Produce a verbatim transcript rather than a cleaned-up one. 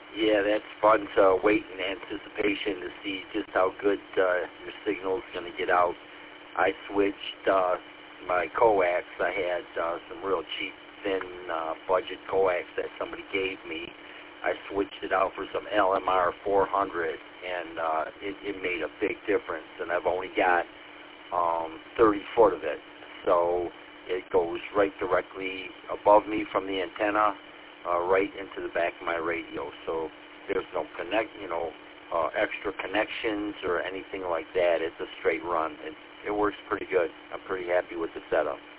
Yeah, that's fun to wait in anticipation to see just how good uh, your signal's going to get out. I switched uh, my coax. I had uh, some real cheap, thin uh, budget coax that somebody gave me. I switched it out for some L M R four hundred, and uh, it, it made a big difference. And I've only got um, thirty foot of it, so it goes right directly above me from the antenna, uh, right into the back of my radio. So there's no connect, you know, uh, extra connections or anything like that. It's a straight run. It, it works pretty good. I'm pretty happy with the setup.